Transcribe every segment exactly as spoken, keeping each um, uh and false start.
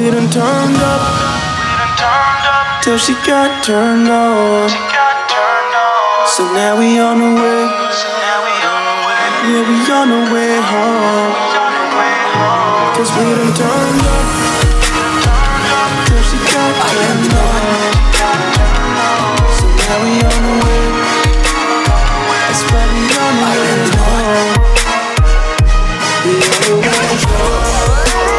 we done turned up, till she got turned on. So now we on the way, yeah, we on the way home. Cause we done turned up, till she got turned on. So now we on the way, that's why we on the way home. We on the way home.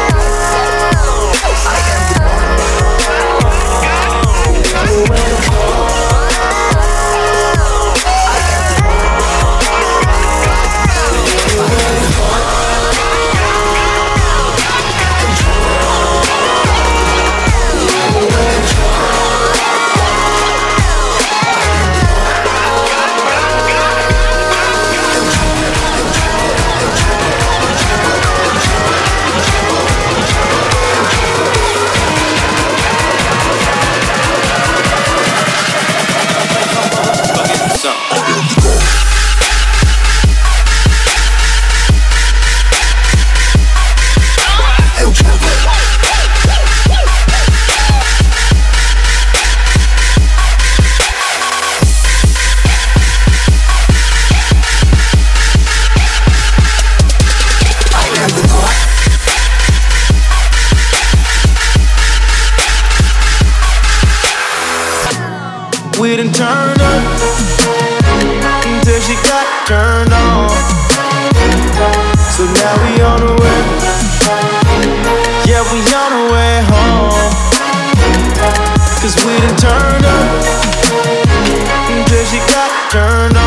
We done turned up until she got turned on. So now we on the way, yeah, we on the way home. Cause we done turned up until she got turned on.